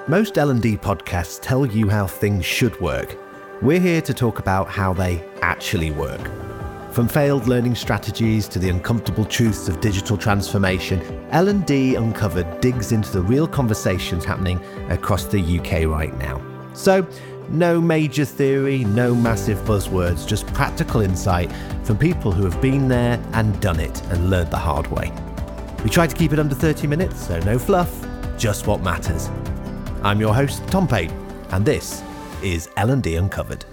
Most L&D podcasts tell you how things should work. We're here to talk about how they actually work. From failed learning strategies to the uncomfortable truths of digital transformation, L&D Uncovered digs into the real conversations happening across the UK right now. So, no major theory, no massive buzzwords, just practical insight from people who have been there and done it and learned the hard way. We try to keep it under 30 minutes, so no fluff, just what matters. I'm your host, Tom Pape, and this is L&D Uncovered.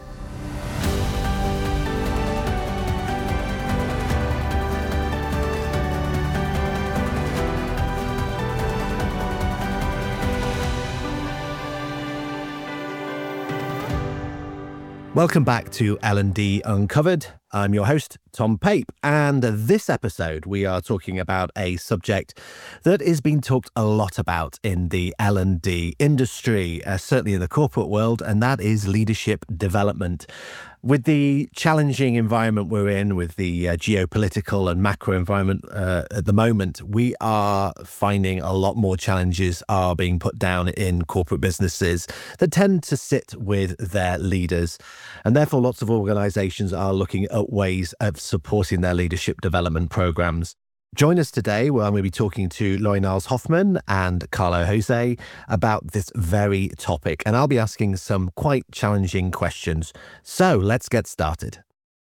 Welcome back to L&D Uncovered. I'm your host, Tom Pape, and this episode we are talking about a subject that is being talked a lot about in the L&D industry, certainly in the corporate world, and that is leadership development. With the challenging environment we're in, with the geopolitical and macro environment at the moment, we are finding a lot more challenges are being put down in corporate businesses that tend to sit with their leaders. And therefore, lots of organizations are looking at ways of supporting their leadership development programs. Join us today where I'm going to be talking to Laurie Niles-Hoffman and Carlo Jose about this very topic. And I'll be asking some quite challenging questions. So let's get started.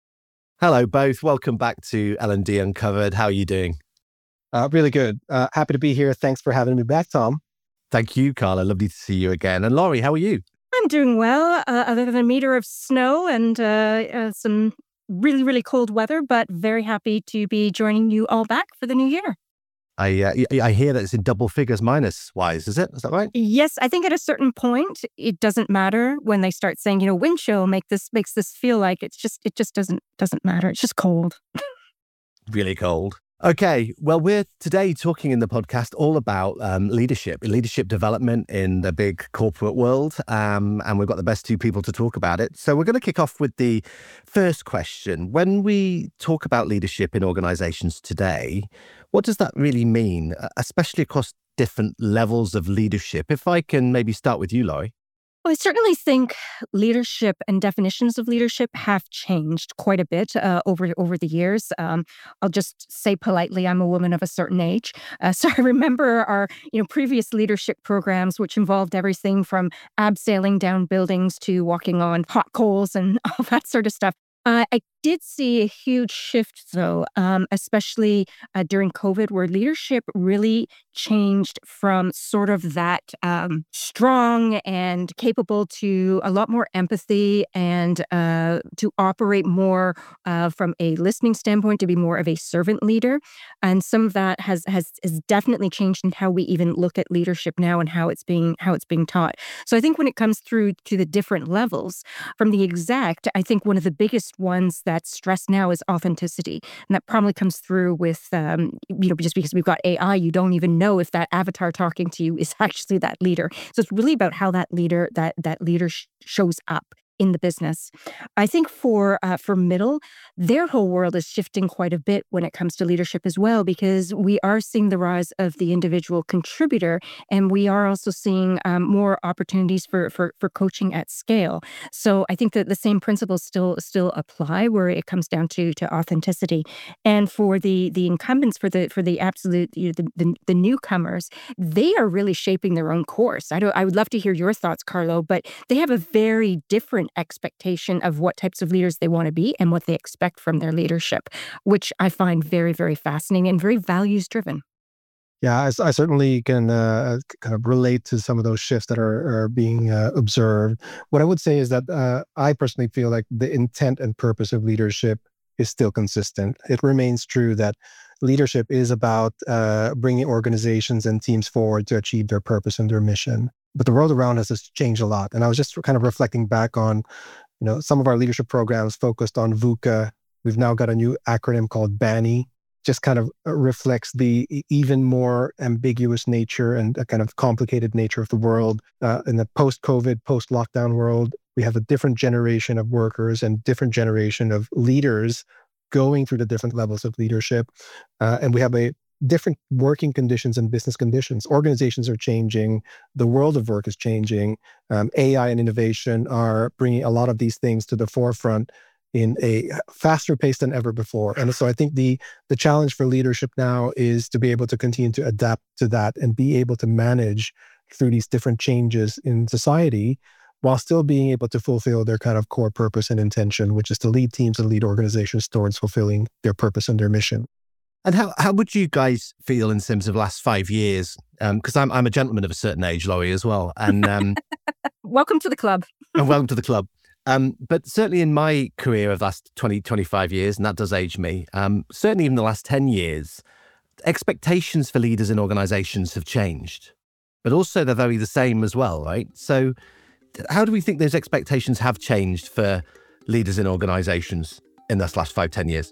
Hello, both. Welcome back to L&D Uncovered. How are you doing? Really good. Happy to be here. Thanks for having me back, Tom. Thank you, Carlo. Lovely to see you again. And Laurie, how are you? I'm doing well, other than a meter of snow and some really, really cold weather, but very happy to be joining you all back for the new year. I hear that it's in double figures minus wise, is it? Is that right? Yes, I think at a certain point, it doesn't matter when they start saying, wind chill makes this feel like it just doesn't matter. It's just cold. Really cold. Okay, well, we're today talking in the podcast all about leadership development in the big corporate world, and we've got the best two people to talk about it. So we're going to kick off with the first question. When we talk about leadership in organizations today, what does that really mean, especially across different levels of leadership? If I can maybe start with you, Laurie. Well, I certainly think leadership and definitions of leadership have changed quite a bit over the years. I'll just say politely, I'm a woman of a certain age. So I remember our previous leadership programs, which involved everything from abseiling down buildings to walking on hot coals and all that sort of stuff. I did see a huge shift, though, especially during COVID, where leadership really changed from sort of that strong and capable to a lot more empathy and to operate more from a listening standpoint, to be more of a servant leader. And some of that has definitely changed in how we even look at leadership now and how it's being taught. So I think when it comes through to the different levels, from the exec, I think one of the biggest ones that's stressed now is authenticity. And that probably comes through with, just because we've got AI, you don't even know if that avatar talking to you is actually that leader. So it's really about how that leader shows up in the business. I think for middle, their whole world is shifting quite a bit when it comes to leadership as well, because we are seeing the rise of the individual contributor, and we are also seeing more opportunities for coaching at scale. So I think that the same principles still apply where it comes down to authenticity. And for the incumbents, for the absolute the newcomers, they are really shaping their own course. I would love to hear your thoughts, Carlo, but they have a very different expectation of what types of leaders they want to be and what they expect from their leadership, which I find very, very fascinating and very values-driven. Yeah, I certainly can kind of relate to some of those shifts that are being observed. What I would say is that I personally feel like the intent and purpose of leadership is still consistent. It remains true that leadership is about bringing organizations and teams forward to achieve their purpose and their mission. But the world around us has changed a lot. And I was just kind of reflecting back on, some of our leadership programs focused on VUCA. We've now got a new acronym called BANI. Just kind of reflects the even more ambiguous nature and a kind of complicated nature of the world. In the post-COVID, post-lockdown world, we have a different generation of workers and different generation of leaders going through the different levels of leadership. And we have a different working conditions and business conditions. Organizations are changing. The world of work is changing. AI and innovation are bringing a lot of these things to the forefront in a faster pace than ever before. And so I think the challenge for leadership now is to be able to continue to adapt to that and be able to manage through these different changes in society while still being able to fulfill their kind of core purpose and intention, which is to lead teams and lead organizations towards fulfilling their purpose and their mission. And how would you guys feel in terms of the last 5 years? Because I'm a gentleman of a certain age, Laurie, as well. And welcome to the club. And welcome to the club. But certainly in my career of the last 20, 25 years, and that does age me, certainly even the last 10 years, expectations for leaders in organizations have changed. But also they're very the same as well, right? So how do we think those expectations have changed for leaders in organizations in this last 5, 10 years?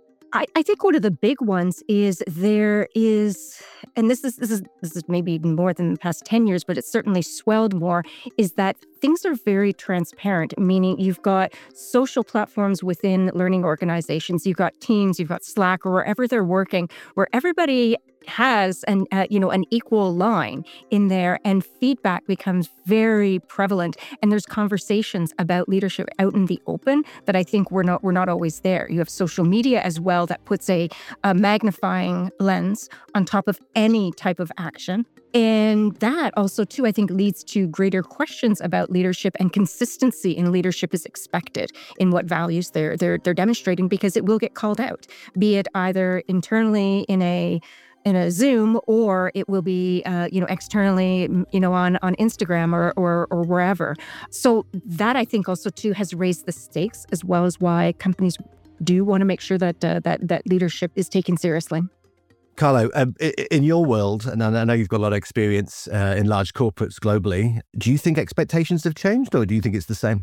I think one of the big ones is there is, and this is maybe more than the past 10 years, but it's certainly swelled more, is that things are very transparent, meaning you've got social platforms within learning organizations, you've got Teams, you've got Slack, or wherever they're working, where everybody has an equal line in there, and feedback becomes very prevalent. And there's conversations about leadership out in the open that I think we're not always there. You have social media as well that puts a magnifying lens on top of any type of action. And that also, too, I think leads to greater questions about leadership, and consistency in leadership is expected in what values they're demonstrating, because it will get called out, be it either internally in a Zoom, or it will be externally on Instagram or wherever. So that, I think, also too has raised the stakes, as well as why companies do want to make sure that leadership is taken seriously. Carlo, in your world, and I know you've got a lot of experience in large corporates globally, do you think expectations have changed, or do you think it's the same?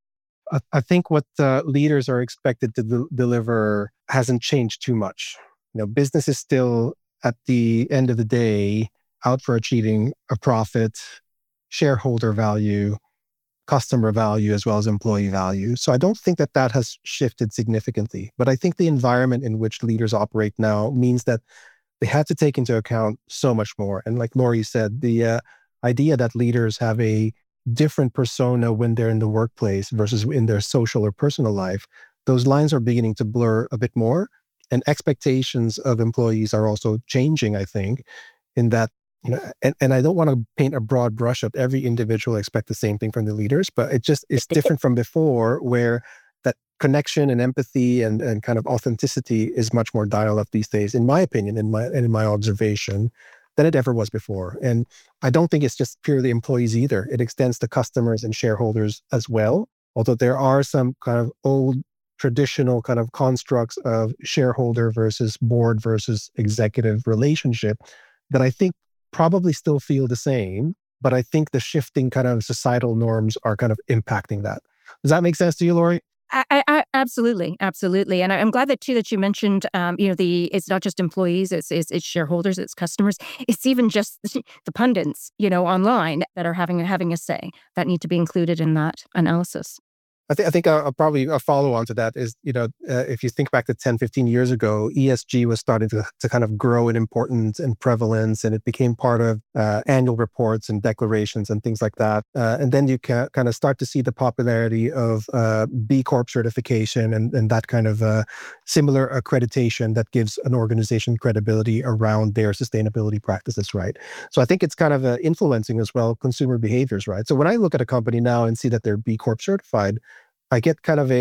I think what leaders are expected to deliver hasn't changed too much. Business is still, at the end of the day, out for achieving a profit, shareholder value, customer value, as well as employee value. So I don't think that has shifted significantly. But I think the environment in which leaders operate now means that they had to take into account so much more. And like Laurie said, the idea that leaders have a different persona when they're in the workplace versus in their social or personal life, those lines are beginning to blur a bit more. And expectations of employees are also changing, I think, in that, and I don't want to paint a broad brush of every individual expect the same thing from the leaders, but it's different from before, where that connection and empathy and kind of authenticity is much more dialed up these days, in my opinion, in my observation, than it ever was before. And I don't think it's just purely employees either. It extends to customers and shareholders as well, although there are some kind of old traditional kind of constructs of shareholder versus board versus executive relationship that I think probably still feel the same, but I think the shifting kind of societal norms are kind of impacting that. Does that make sense to you, Laurie? I absolutely. And I'm glad that you mentioned, it's not just employees, it's shareholders, it's customers, it's even just the pundits, online that are having a say that need to be included in that analysis. I think probably a follow-on to that is, if you think back to 10, 15 years ago, ESG was starting to kind of grow in importance and prevalence, and it became part of annual reports and declarations and things like that. And then you can kind of start to see the popularity of B Corp certification and that kind of similar accreditation that gives an organization credibility around their sustainability practices, right? So I think it's kind of influencing as well consumer behaviors, right? So when I look at a company now and see that they're B Corp certified, I get kind of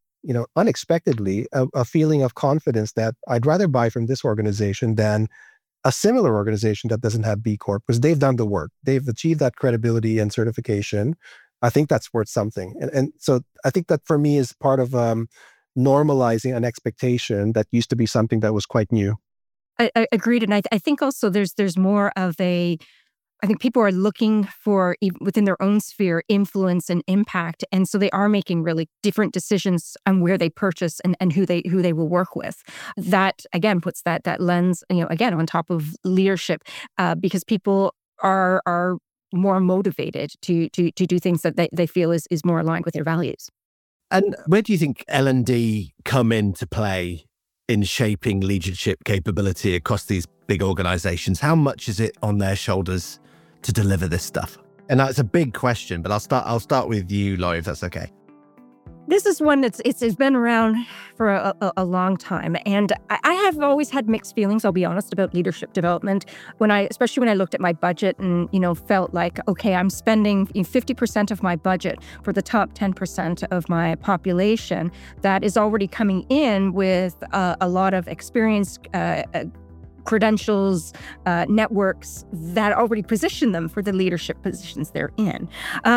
unexpectedly, a feeling of confidence that I'd rather buy from this organization than a similar organization that doesn't have B Corp, because they've done the work. They've achieved that credibility and certification. I think that's worth something. And so I think that for me is part of normalizing an expectation that used to be something that was quite new. I agreed. And I think also there's more of I think people are looking for, within their own sphere, influence and impact. And so they are making really different decisions on where they purchase and who they will work with. That, again, puts that lens, again, on top of leadership, because people are more motivated to do things that they feel is more aligned with their values. And where do you think L&D come into play in shaping leadership capability across these big organizations? How much is it on their shoulders to deliver this stuff? And that's a big question, but I'll start with you, Laurie, if that's okay. This is one that's it's been around for a long time, and I have always had mixed feelings. I'll be honest about leadership development. Especially when I looked at my budget and felt like, okay, I'm spending 50% of my budget for the top 10% of my population that is already coming in with a lot of experience. Credentials, networks that already position them for the leadership positions they're in.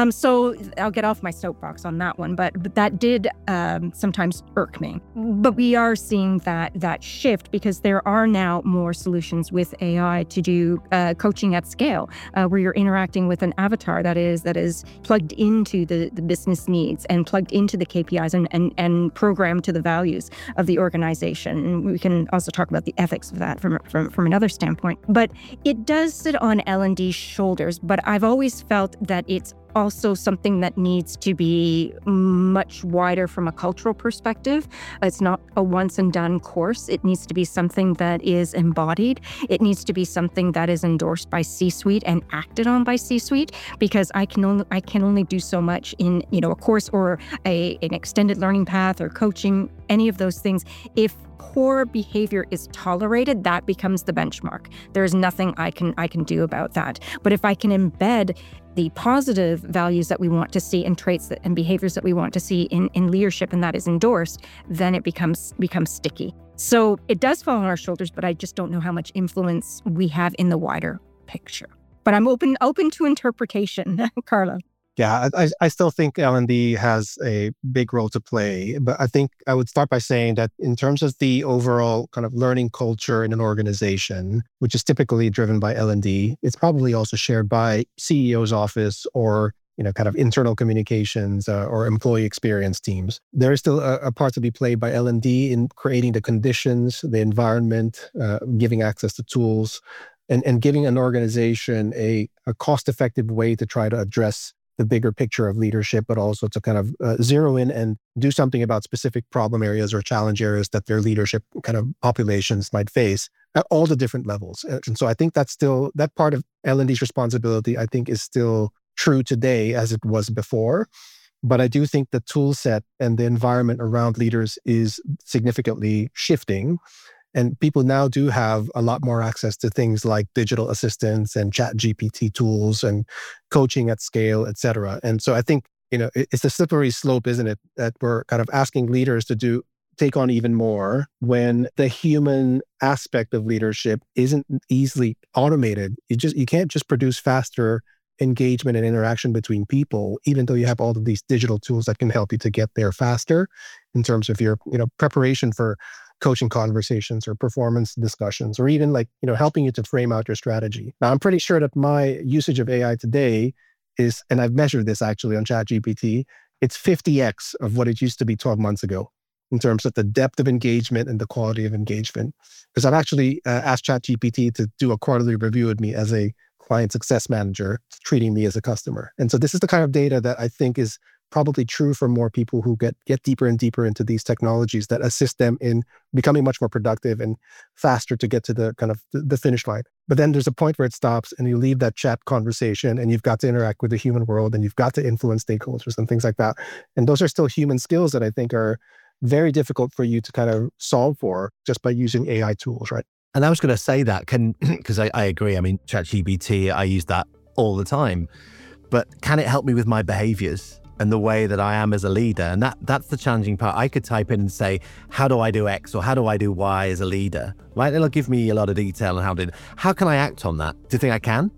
So I'll get off my soapbox on that one, but that did sometimes irk me. But we are seeing that shift because there are now more solutions with AI to do coaching at scale, where you're interacting with an avatar that is plugged into the business needs and plugged into the KPIs and programmed to the values of the organization. And we can also talk about the ethics of that from another standpoint. But it does sit on L&D's shoulders, but I've always felt that it's also something that needs to be much wider from a cultural perspective. It's not a once and done course. It needs to be something that is embodied. It needs to be something that is endorsed by C-suite and acted on by C-suite, because I can only do so much in a course or an extended learning path or coaching, any of those things. If poor behavior is tolerated, that becomes the benchmark. There's nothing I can do about that. But if I can embed the positive values that we want to see and traits and behaviors that we want to see in leadership, and that is endorsed, then it becomes sticky. So it does fall on our shoulders, but I just don't know how much influence we have in the wider picture. But I'm open to interpretation, Carla. Yeah, I still think L&D has a big role to play, but I think I would start by saying that in terms of the overall kind of learning culture in an organization, which is typically driven by L&D, it's probably also shared by CEO's office or kind of internal communications or employee experience teams. There is still a part to be played by L&D in creating the conditions, the environment, giving access to tools, and giving an organization a cost-effective way to try to address the bigger picture of leadership, but also to kind of zero in and do something about specific problem areas or challenge areas that their leadership kind of populations might face at all the different levels. And so I think that's still, that part of L&D's responsibility, I think, is still true today as it was before. But I do think the tool set and the environment around leaders is significantly shifting. And people now do have a lot more access to things like digital assistants and ChatGPT tools and coaching at scale, et cetera. And so I think, it's a slippery slope, isn't it? That we're kind of asking leaders to take on even more when the human aspect of leadership isn't easily automated. You can't just produce faster engagement and interaction between people, even though you have all of these digital tools that can help you to get there faster in terms of your, preparation for coaching conversations or performance discussions, or even helping you to frame out your strategy. Now, I'm pretty sure that my usage of AI today is, and I've measured this actually on ChatGPT, it's 50x of what it used to be 12 months ago in terms of the depth of engagement and the quality of engagement. Because I've actually asked ChatGPT to do a quarterly review with me as a client success manager, treating me as a customer. And so this is the kind of data that I think is probably true for more people who get deeper and deeper into these technologies that assist them in becoming much more productive and faster to get to the kind of the finish line. But then there's a point where it stops and you leave that chat conversation and you've got to interact with the human world and you've got to influence stakeholders and things like that. And those are still human skills that I think are very difficult for you to kind of solve for just by using AI tools, right? And I was going to say that because I agree. I mean, ChatGPT, I use that all the time, but can it help me with my behaviors and the way that I am as a leader? And that's the challenging part. I could type in and say, how do I do X or how do I do Y as a leader? Right? It'll give me a lot of detail on how can I act on that? Do you think I can?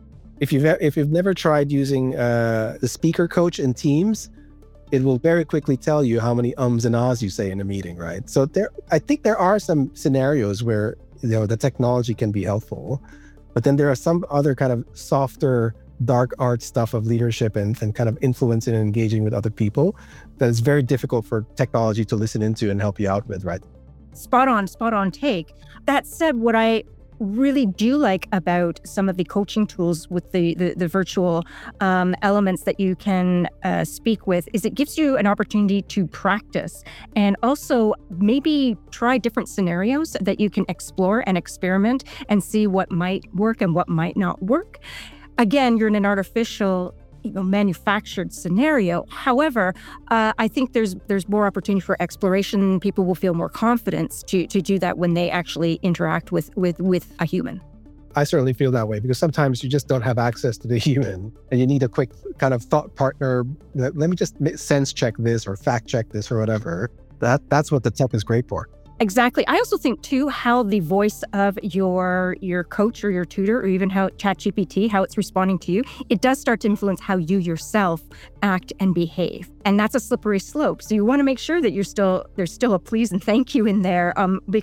If you've never tried using the speaker coach in Teams, it will very quickly tell you how many ums and ahs you say in a meeting, right? So I think there are some scenarios where the technology can be helpful, but then there are some other kind of softer, dark art stuff of leadership and kind of influencing and engaging with other people that is very difficult for technology to listen into and help you out with, right? Spot on take. That said, what really do like about some of the coaching tools with the virtual elements that you can speak with is it gives you an opportunity to practice and also maybe try different scenarios that you can explore and experiment and see what might work and what might not work. Again, you're in an artificial manufactured scenario. However, I think there's more opportunity for exploration. People will feel more confidence to do that when they actually interact with a human. I certainly feel that way because sometimes you just don't have access to the human and you need a quick kind of thought partner. Let me just sense check this or fact check this or whatever. That's what the tech is great for. Exactly. I also think, too, how the voice of your coach or your tutor or even how ChatGPT, how it's responding to you, it does start to influence how you yourself act and behave. And that's a slippery slope. So you want to make sure that there's still a please and thank you in there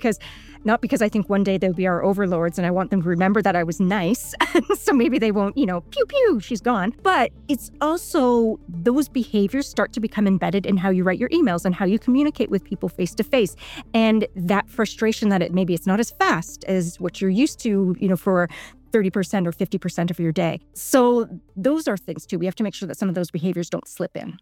not because I think one day they'll be our overlords and I want them to remember that I was nice. So maybe they won't, pew, pew, she's gone. But it's also those behaviors start to become embedded in how you write your emails and how you communicate with people face to face. And that frustration that maybe it's not as fast as what you're used to, for 30% or 50% of your day. So those are things too. We have to make sure that some of those behaviors don't slip in.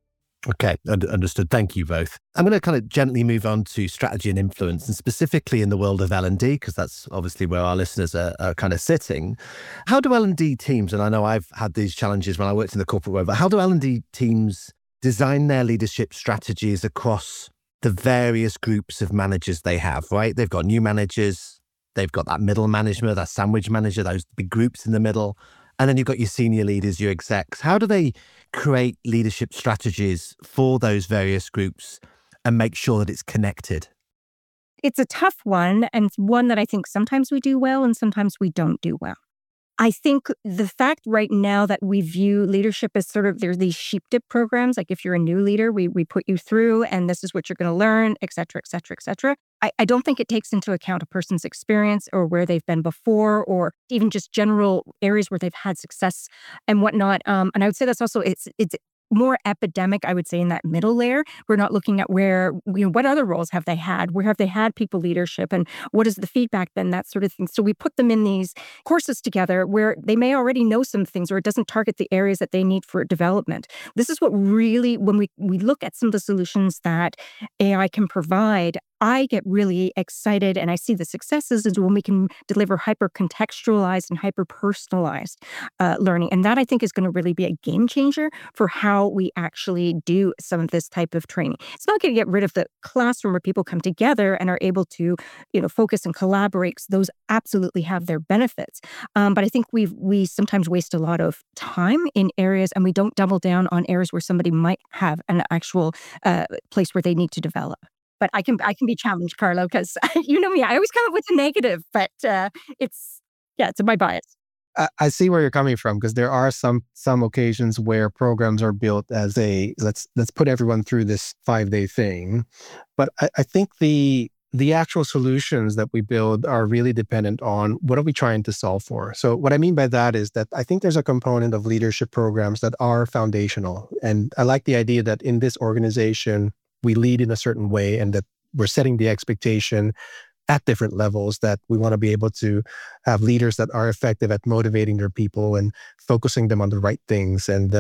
Okay, understood. Thank you both. I'm going to kind of gently move on to strategy and influence, and specifically in the world of L&D, because that's obviously where our listeners are kind of sitting. How do L&D teams, and I know I've had these challenges when I worked in the corporate world, but how do L&D teams design their leadership strategies across the various groups of managers they have, right? They've got new managers, they've got that middle management, that sandwich manager, those big groups in the middle. And then you've got your senior leaders, your execs. How do they create leadership strategies for those various groups and make sure that it's connected? It's a tough one, and one that I think sometimes we do well and sometimes we don't do well. I think the fact right now that we view leadership as sort of, there's these sheep dip programs, like if you're a new leader, we put you through and this is what you're going to learn, et cetera, et cetera, et cetera. I don't think it takes into account a person's experience or where they've been before or even just general areas where they've had success and whatnot. And I would say that's also, it's more epidemic, I would say, in that middle layer. We're not looking at where, what other roles have they had? Where have they had people leadership? And what is the feedback then? That sort of thing. So we put them in these courses together where they may already know some things or it doesn't target the areas that they need for development. This is what really, when we look at some of the solutions that AI can provide, I get really excited and I see the successes is when we can deliver hyper-contextualized and hyper-personalized learning. And that I think is going to really be a game changer for how we actually do some of this type of training. It's not going to get rid of the classroom where people come together and are able to, focus and collaborate. So those absolutely have their benefits. But I think we sometimes waste a lot of time in areas and we don't double down on areas where somebody might have an actual place where they need to develop. But I can be challenged, Carlo, because you know me, I always come up with a negative, but it's my bias. I see where you're coming from because there are some occasions where programs are built as a let's put everyone through this 5-day thing. But I think the actual solutions that we build are really dependent on what are we trying to solve for. So what I mean by that is that I think there's a component of leadership programs that are foundational. And I like the idea that in this organization, we lead in a certain way and that we're setting the expectation at different levels that we want to be able to have leaders that are effective at motivating their people and focusing them on the right things and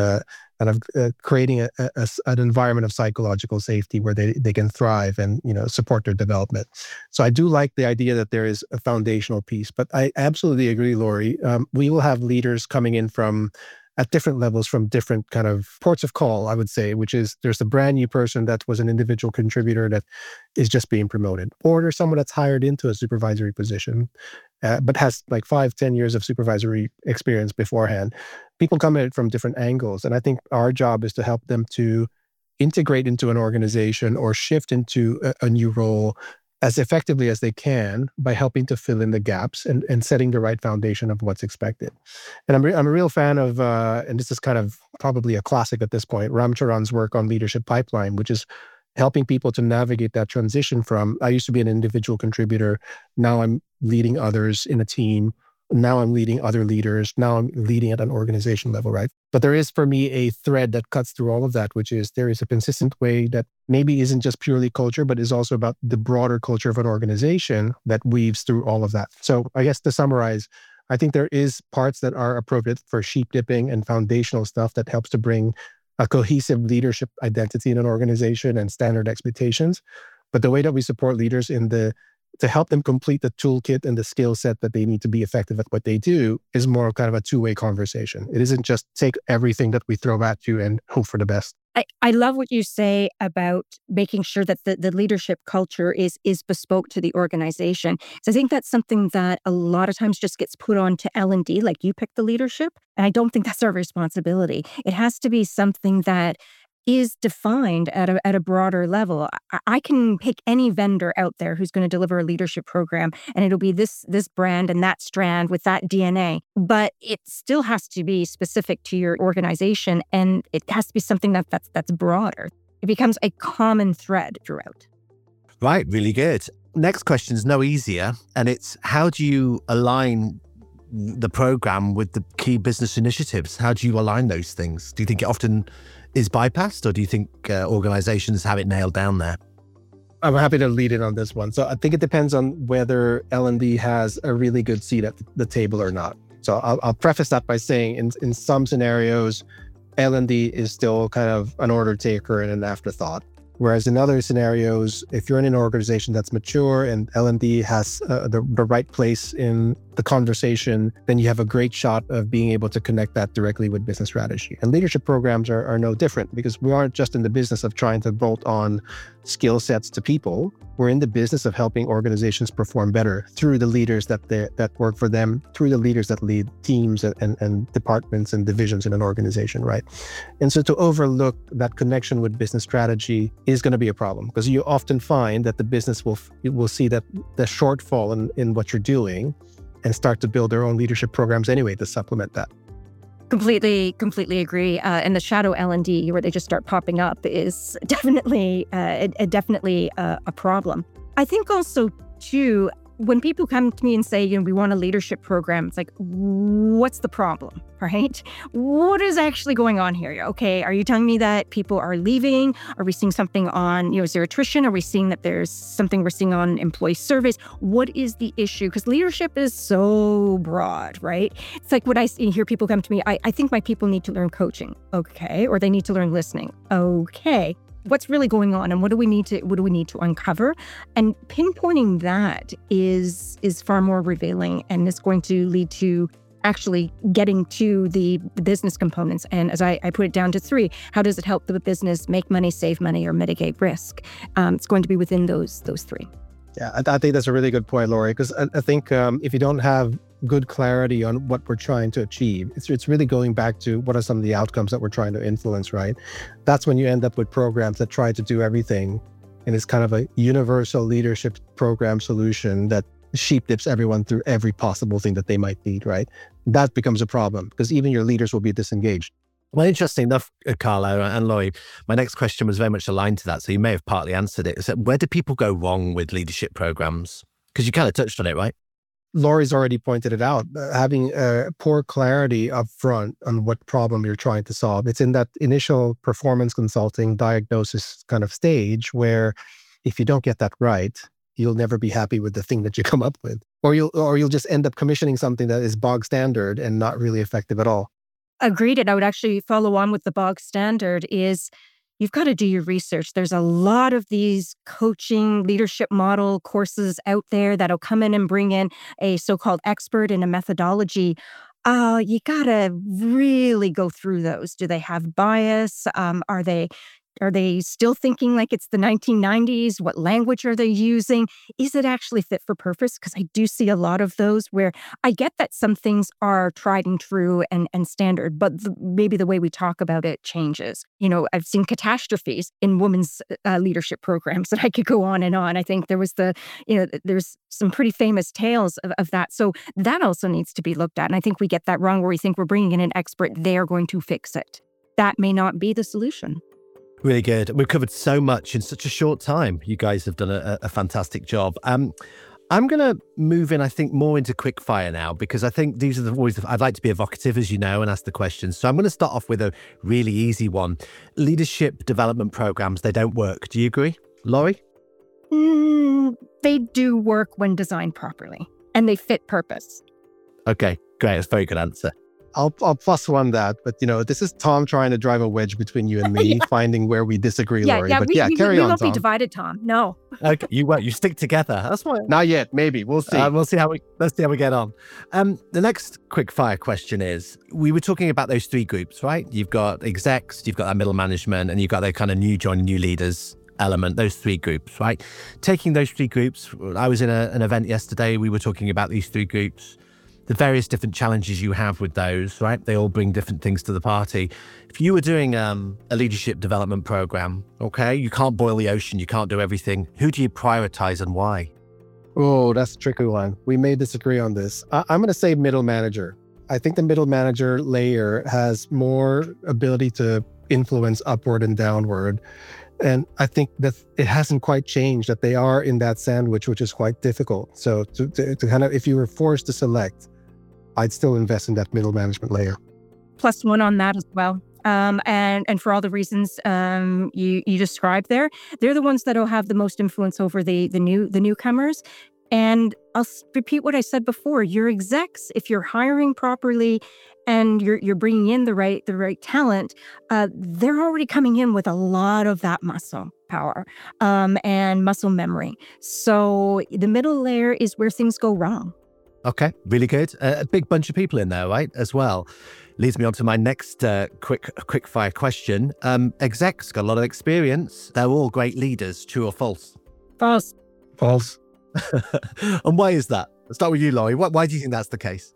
creating an environment of psychological safety where they can thrive and support their development. So I do like the idea that there is a foundational piece, but I absolutely agree, Lori. We will have leaders coming in at different levels from different kind of ports of call, I would say, which is there's a brand new person that was an individual contributor that is just being promoted. Or there's someone that's hired into a supervisory position, but has like 5-10 years of supervisory experience beforehand. People come at it from different angles. And I think our job is to help them to integrate into an organization or shift into a new role as effectively as they can by helping to fill in the gaps and setting the right foundation of what's expected. And I'm a real fan of, and this is kind of probably a classic at this point, Ram Charan's work on Leadership Pipeline, which is helping people to navigate that transition from, I used to be an individual contributor, now I'm leading others in a team, Now I'm leading other leaders. Now I'm leading at an organization level, right? But there is for me a thread that cuts through all of that, which is there is a consistent way that maybe isn't just purely culture, but is also about the broader culture of an organization that weaves through all of that. So I guess to summarize, I think there is parts that are appropriate for sheep dipping and foundational stuff that helps to bring a cohesive leadership identity in an organization and standard expectations. But the way that we support leaders to help them complete the toolkit and the skill set that they need to be effective at what they do is more kind of a two-way conversation. It isn't just take everything that we throw at you and hope for the best. I love what you say about making sure that the leadership culture is bespoke to the organization. So I think that's something that a lot of times just gets put on to L&D, like you pick the leadership. And I don't think that's our responsibility. It has to be something that is defined at a broader level. I can pick any vendor out there who's going to deliver a leadership program, and it'll be this brand and that strand with that DNA. But it still has to be specific to your organization, and it has to be something that's broader. It becomes a common thread throughout. Right, really good. Next question is no easier, and it's how do you align the program with the key business initiatives? How do you align those things? Do you think it often is bypassed, or do you think organizations have it nailed down there? I'm happy to lead in on this one. So I think it depends on whether L&D has a really good seat at the table or not. So I'll preface that by saying in some scenarios, L&D is still kind of an order taker and an afterthought. Whereas in other scenarios, if you're in an organization that's mature and L&D has the right place in the conversation, then you have a great shot of being able to connect that directly with business strategy. And leadership programs are no different, because we aren't just in the business of trying to bolt on skill sets to people. We're in the business of helping organizations perform better through the leaders that work for them, through the leaders that lead teams and departments and divisions in an organization, right? And so to overlook that connection with business strategy is going to be a problem, because you often find that the business will see that the shortfall in what you're doing and start to build their own leadership programs anyway to supplement that. Completely agree. And the shadow L&D, where they just start popping up, is definitely a problem. I think also, too, when people come to me and say, we want a leadership program, it's like, what's the problem, right? What is actually going on here? Okay, are you telling me that people are leaving? Are we seeing something on, is there attrition? Are we seeing that there's something we're seeing on employee surveys? What is the issue? Because leadership is so broad, right? It's like when I hear people come to me, I think my people need to learn coaching. Okay, or they need to learn listening. Okay. What's really going on, and what do we need to uncover? And pinpointing that is far more revealing, and is going to lead to actually getting to the business components. And as I put it down to 3, how does it help the business make money, save money, or mitigate risk? It's going to be within those 3. Yeah, I think that's a really good point, Laurie, because I think if you don't have good clarity on what we're trying to achieve, it's really going back to what are some of the outcomes that we're trying to influence, right? That's when you end up with programs that try to do everything, and it's kind of a universal leadership program solution that sheep dips everyone through every possible thing that they might need, right? That becomes a problem, because even your leaders will be disengaged. Well, interesting enough, Carlo and Laurie, my next question was very much aligned to that, so you may have partly answered it. So where do people go wrong with leadership programs? Because you kind of touched on it, right? Laurie's already pointed it out, having poor clarity up front on what problem you're trying to solve. It's in that initial performance consulting diagnosis kind of stage where if you don't get that right, you'll never be happy with the thing that you come up with. Or you'll just end up commissioning something that is bog standard and not really effective at all. Agreed. And I would actually follow on with the bog standard is you've got to do your research. There's a lot of these coaching leadership model courses out there that'll come in and bring in a so-called expert in a methodology. You got to really go through those. Do they have bias? Are they still thinking like it's the 1990s? What language are they using? Is it actually fit for purpose? Because I do see a lot of those where I get that some things are tried and true and standard, but maybe the way we talk about it changes. I've seen catastrophes in women's leadership programs that I could go on and on. I think there was there's some pretty famous tales of that. So that also needs to be looked at. And I think we get that wrong, where we think we're bringing in an expert, they're going to fix it. That may not be the solution. Really good. We've covered so much in such a short time. You guys have done a fantastic job. I'm going to move in, I think, more into quick fire now, because I think these are I'd like to be evocative, as you know, and ask the questions. So I'm going to start off with a really easy one. Leadership development programs, they don't work. Do you agree? Laurie? They do work when designed properly, and they fit purpose. Okay, great. That's a very good answer. I'll plus one that, but this is Tom trying to drive a wedge between you and me, finding where we disagree, Laurie. But carry on, won't Tom. be divided, Tom. No. Okay, you won't. You stick together. That's why. Not yet. Maybe we'll see. Let's see how we get on. The next quick fire question is: we were talking about those three groups, right? You've got execs, you've got that middle management, and you've got that kind of new leaders element. Those three groups, right? Taking those three groups. I was in an event yesterday. We were talking about these three groups. The various different challenges you have with those, right? They all bring different things to the party. If you were doing a leadership development program, okay, you can't boil the ocean, you can't do everything. Who do you prioritize and why? Oh, that's a tricky one. We may disagree on this. I'm going to say middle manager. I think the middle manager layer has more ability to influence upward and downward. And I think that it hasn't quite changed, that they are in that sandwich, which is quite difficult. So to kind of, if you were forced to select, I'd still invest in that middle management layer. Plus one on that as well. And for all the reasons you described there, they're the ones that will have the most influence over the newcomers. And I'll repeat what I said before. Your execs, if you're hiring properly and you're bringing in the right talent, they're already coming in with a lot of that muscle power and muscle memory. So the middle layer is where things go wrong. Okay, really good. A big bunch of people in there, right, as well. Leads me on to my next quick fire question. Execs got a lot of experience. They're all great leaders. True or false? False. False. And why is that? Let's start with you, Laurie. Why do you think that's the case?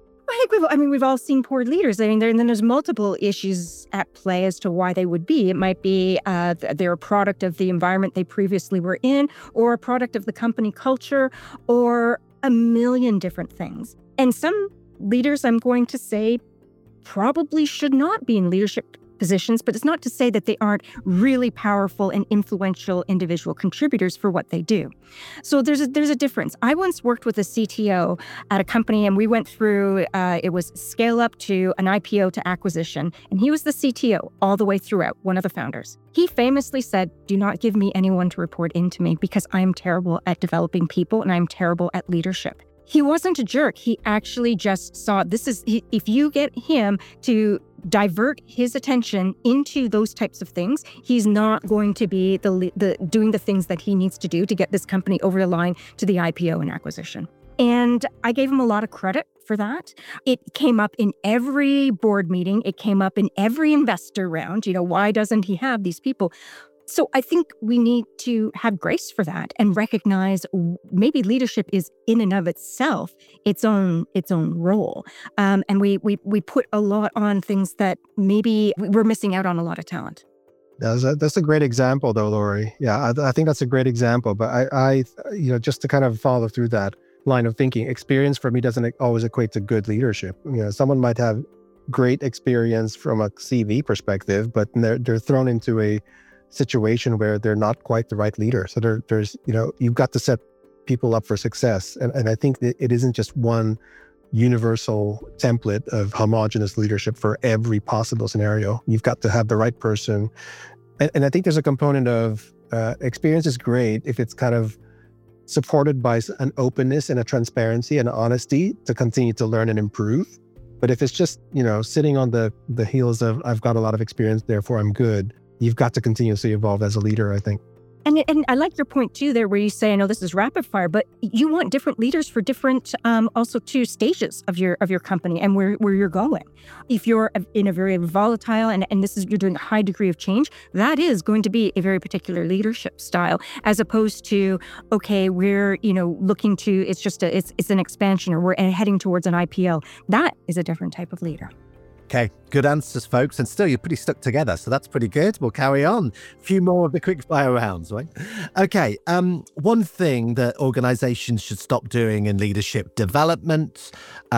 I think we've all seen poor leaders. I mean, then there's multiple issues at play as to why they would be. It might be they're a product of the environment they previously were in, or a product of the company culture, or a million different things. And some leaders, I'm going to say, probably should not be in leadership positions, but it's not to say that they aren't really powerful and influential individual contributors for what they do. So there's a difference. I once worked with a CTO at a company, and we went through, it was scale up to an IPO to acquisition, and he was the CTO all the way throughout, one of the founders. He famously said, "Do not give me anyone to report into me because I am terrible at developing people and I'm terrible at leadership." He wasn't a jerk. He actually just saw if you get him to divert his attention into those types of things, he's not going to be doing the things that he needs to do to get this company over the line to the IPO and acquisition. And I gave him a lot of credit for that. It came up in every board meeting. It came up in every investor round. Why doesn't he have these people? So I think we need to have grace for that and recognize maybe leadership is in and of itself its own role. And we put a lot on things that maybe we're missing out on a lot of talent. That's a great example, though, Laurie. Yeah, I think that's a great example. But I just to kind of follow through that line of thinking, experience for me doesn't always equate to good leadership. Someone might have great experience from a CV perspective, but they're thrown into a situation where they're not quite the right leader. So there's you've got to set people up for success. And I think that it isn't just one universal template of homogenous leadership for every possible scenario. You've got to have the right person. And I think there's a component of experience is great if it's kind of supported by an openness and a transparency and honesty to continue to learn and improve. But if it's just, sitting on the heels of I've got a lot of experience, therefore I'm good, you've got to continuously evolve as a leader, I think. And I like your point too there, where you say, I know this is rapid fire, but you want different leaders for different, also two stages of your company and where you're going. If you're in a very volatile and you're doing a high degree of change, that is going to be a very particular leadership style, as opposed to, okay, we're looking to it's an expansion, or we're heading towards an IPO. That is a different type of leader. Okay, good answers, folks. And still, you're pretty stuck together, so that's pretty good. We'll carry on. A few more of the quick fire rounds, right? Okay, one thing that organizations should stop doing in leadership development.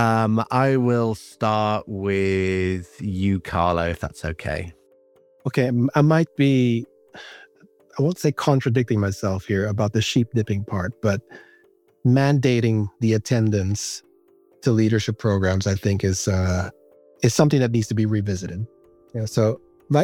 I will start with you, Carlo, if that's okay. Okay, I might be, I won't say contradicting myself here about the sheep dipping part, but mandating the attendance to leadership programs, I think, is something that needs to be revisited. So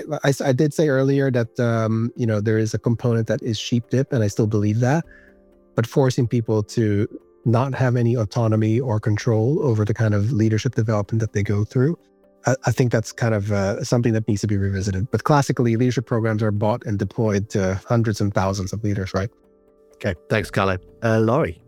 I did say earlier that there is a component that is sheep dip, and I still believe that. But forcing people to not have any autonomy or control over the kind of leadership development that they go through, I think that's kind of something that needs to be revisited. But classically, leadership programs are bought and deployed to hundreds and thousands of leaders, right? Okay, thanks, Carlo. Laurie?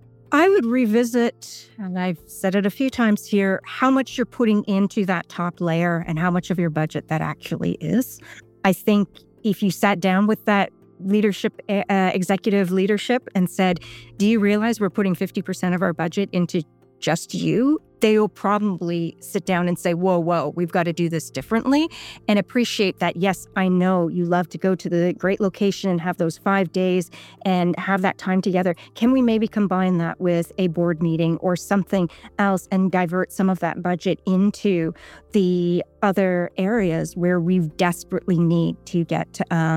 I would revisit, and I've said it a few times here, how much you're putting into that top layer and how much of your budget that actually is. I think if you sat down with that leadership, executive leadership and said, do you realize we're putting 50% of our budget into just you? They will probably sit down and say, whoa, we've got to do this differently, and appreciate that, yes, I know you love to go to the great location and have those 5 days and have that time together. Can we maybe combine that with a board meeting or something else and divert some of that budget into the other areas where we desperately need to get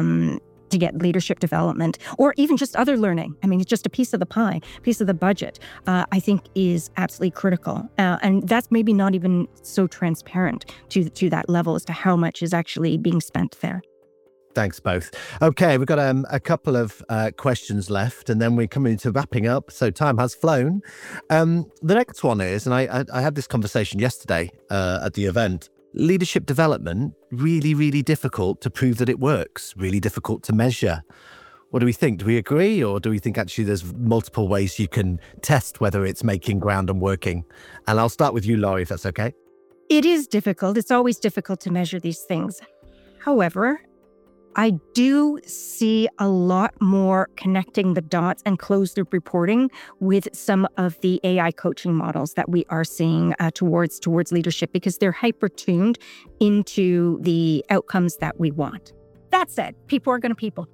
leadership development, or even just other learning. I mean, it's just a piece of the pie, piece of the budget, I think is absolutely critical. And that's maybe not even so transparent to that level as to how much is actually being spent there. Thanks, both. Okay, we've got a couple of questions left, and then we're coming to wrapping up, so time has flown. The next one is, and I had this conversation yesterday at the event, leadership development, really, really difficult to prove that it works, really difficult to measure. What do we think? Do we agree, or do we think actually there's multiple ways you can test whether it's making ground and working? And I'll start with you, Laurie, if that's okay. It is difficult. It's always difficult to measure these things. However, I do see a lot more connecting the dots and closed loop reporting with some of the AI coaching models that we are seeing towards leadership, because they're hyper-tuned into the outcomes that we want. That said, people are going to people.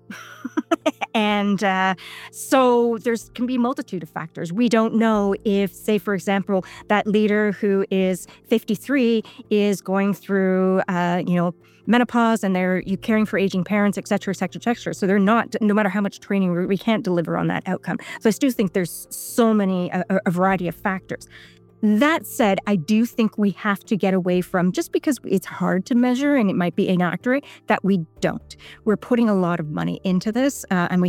And so can be a multitude of factors. We don't know if, say, for example, that leader who is 53 is going through, menopause, and they're caring for aging parents, et cetera, et cetera, et cetera. So they're not, no matter how much training, we can't deliver on that outcome. So I do think there's so many, a variety of factors. That said, I do think we have to get away from, just because it's hard to measure and it might be inaccurate, that we don't. We're putting a lot of money into this, and we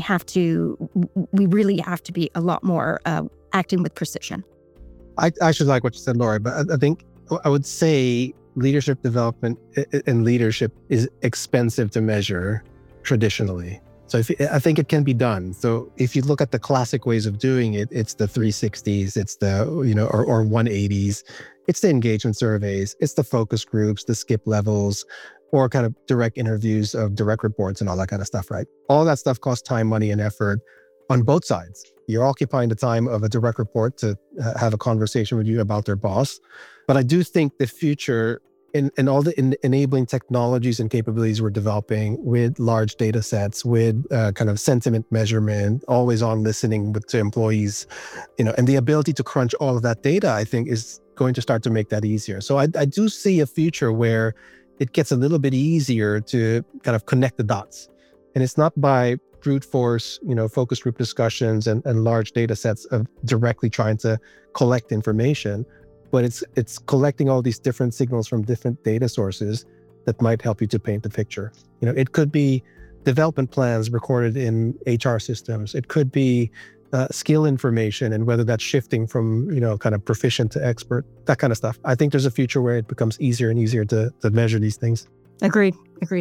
really have to be a lot more acting with precision. I actually like what you said, Laurie, but I think I would say leadership development and leadership is expensive to measure traditionally. So I think it can be done. So if you look at the classic ways of doing it, it's the 360s, it's the, or 180s, it's the engagement surveys, it's the focus groups, the skip levels, or kind of direct interviews of direct reports and all that kind of stuff, right? All that stuff costs time, money, and effort on both sides. You're occupying the time of a direct report to have a conversation with you about their boss. But I do think the future in all the enabling technologies and capabilities we're developing with large data sets, with kind of sentiment measurement, always on listening to employees, and the ability to crunch all of that data, I think is going to start to make that easier. So I do see a future where it gets a little bit easier to kind of connect the dots. And it's not by brute force, focus group discussions and large data sets of directly trying to collect information, but it's collecting all these different signals from different data sources that might help you to paint the picture. It could be development plans recorded in HR systems. It could be skill information, and whether that's shifting from, kind of proficient to expert, that kind of stuff. I think there's a future where it becomes easier and easier to measure these things. Agreed.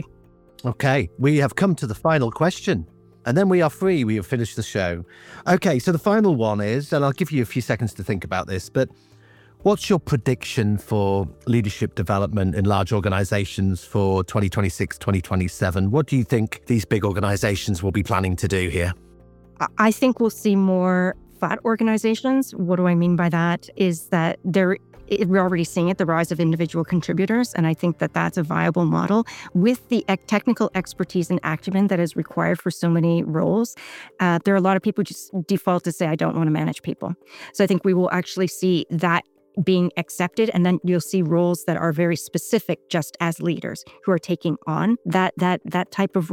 Okay, we have come to the final question. And then we are free. We have finished the show. Okay, so the final one is, and I'll give you a few seconds to think about this, but what's your prediction for leadership development in large organizations for 2026, 2027? What do you think these big organizations will be planning to do here? I think we'll see more flat organizations. What do I mean by that? Is that we're already seeing it, the rise of individual contributors. And I think that that's a viable model with the technical expertise and acumen that is required for so many roles. There are a lot of people who just default to say, I don't want to manage people. So I think we will actually see that being accepted. And then you'll see roles that are very specific just as leaders who are taking on that type of role.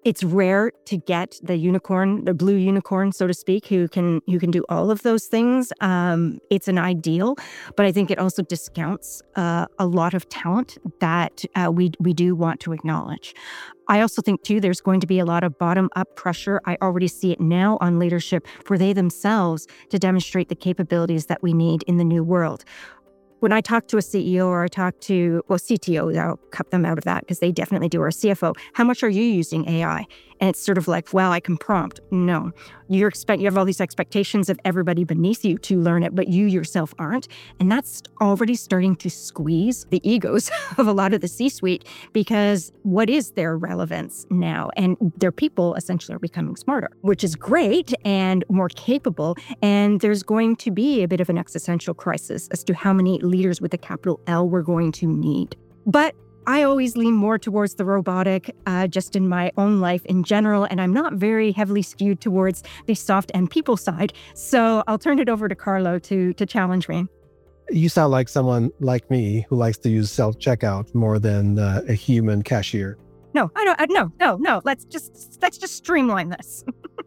It's rare to get the unicorn, the blue unicorn, so to speak, who can do all of those things. It's an ideal, but I think it also discounts a lot of talent that we do want to acknowledge. I also think, too, there's going to be a lot of bottom-up pressure. I already see it now on leadership for they themselves to demonstrate the capabilities that we need in the new world. When I talk to a CEO or I talk to, CTO, I'll cut them out of that because they definitely do, or a CFO, how much are you using AI? And it's sort of like, well, I can prompt. No, you have all these expectations of everybody beneath you to learn it, but you yourself aren't. And that's already starting to squeeze the egos of a lot of the C-suite, because what is their relevance now? And their people essentially are becoming smarter, which is great and more capable. And there's going to be a bit of an existential crisis as to how many leaders with a capital L we're going to need. But I always lean more towards the robotic, just in my own life in general, and I'm not very heavily skewed towards the soft and people side. So I'll turn it over to Carlo to challenge me. You sound like someone like me who likes to use self-checkout more than a human cashier. No, I don't. No. Let's just streamline this.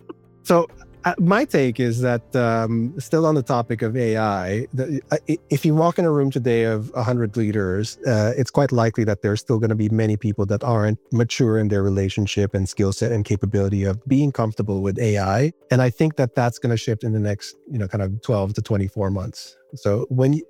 So my take is that, still on the topic of AI, if you walk in a room today of 100 leaders, it's quite likely that there's still going to be many people that aren't mature in their relationship and skill set and capability of being comfortable with AI. And I think that that's going to shift in the next, kind of 12 to 24 months. So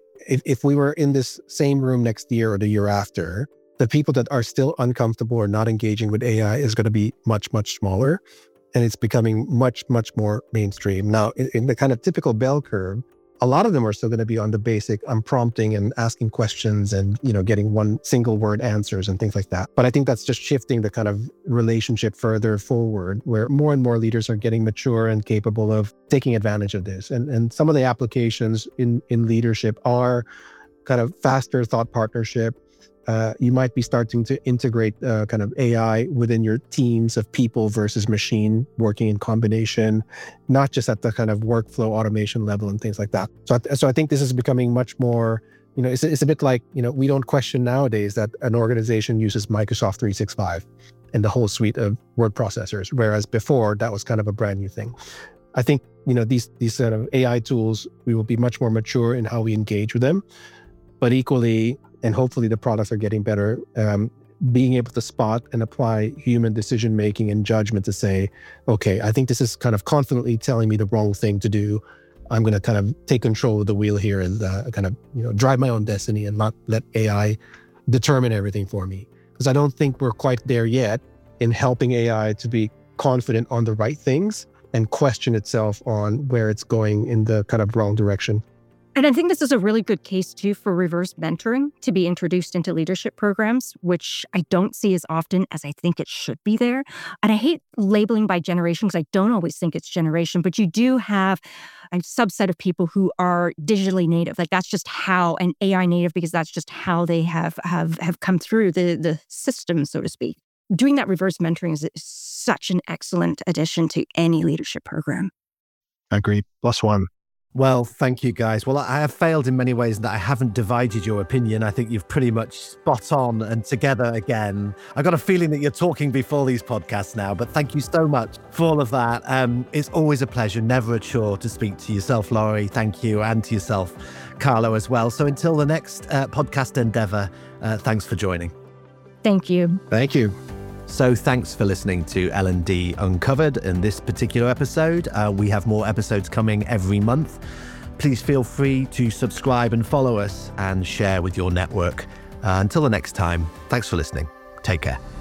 if we were in this same room next year or the year after, the people that are still uncomfortable or not engaging with AI is going to be much, much smaller. And it's becoming much, much more mainstream. Now, in the kind of typical bell curve, a lot of them are still going to be on the basic, I'm prompting and asking questions and, getting one single word answers and things like that. But I think that's just shifting the kind of relationship further forward, where more and more leaders are getting mature and capable of taking advantage of this. And some of the applications in leadership are kind of faster thought partnership. You might be starting to integrate kind of AI within your teams of people versus machine working in combination, not just at the kind of workflow automation level and things like that. So I think this is becoming much more, it's a bit like, we don't question nowadays that an organization uses Microsoft 365 and the whole suite of word processors, whereas before that was kind of a brand new thing. I think, these sort of AI tools, we will be much more mature in how we engage with them, but equally, and hopefully the products are getting better, being able to spot and apply human decision-making and judgment to say, okay, I think this is kind of confidently telling me the wrong thing to do. I'm going to kind of take control of the wheel here and kind of, drive my own destiny and not let AI determine everything for me. Because I don't think we're quite there yet in helping AI to be confident on the right things and question itself on where it's going in the kind of wrong direction. And I think this is a really good case, too, for reverse mentoring to be introduced into leadership programs, which I don't see as often as I think it should be there. And I hate labeling by generation because I don't always think it's generation, but you do have a subset of people who are digitally native. Like that's just how, and AI native, because that's just how they have come through the system, so to speak. Doing that reverse mentoring is such an excellent addition to any leadership program. Agreed. +1. Well, thank you, guys. Well, I have failed in many ways in that I haven't divided your opinion. I think you've pretty much spot on and together again. I got a feeling that you're talking before these podcasts now, but thank you so much for all of that. It's always a pleasure, never a chore to speak to yourself, Laurie. Thank you. And to yourself, Carlo, as well. So until the next podcast endeavor, thanks for joining. Thank you. Thank you. So thanks for listening to L&D Uncovered in this particular episode. We have more episodes coming every month. Please feel free to subscribe and follow us and share with your network. Until the next time, thanks for listening. Take care.